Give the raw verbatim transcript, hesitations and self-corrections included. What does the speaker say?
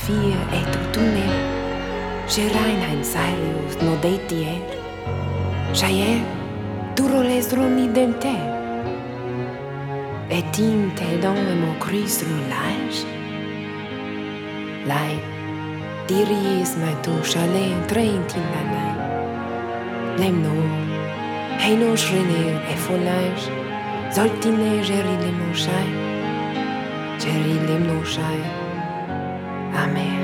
fie e tutunel, che Reinheim Sailius no deitier, Chaier, duroles romi dente, et tinte dans mon crus roulage. Lai, diries ma tu chalet treintin la lai. Lem no, hei no schrener e folage, zoltine geri le mon chai, geri le mon chai. Amen.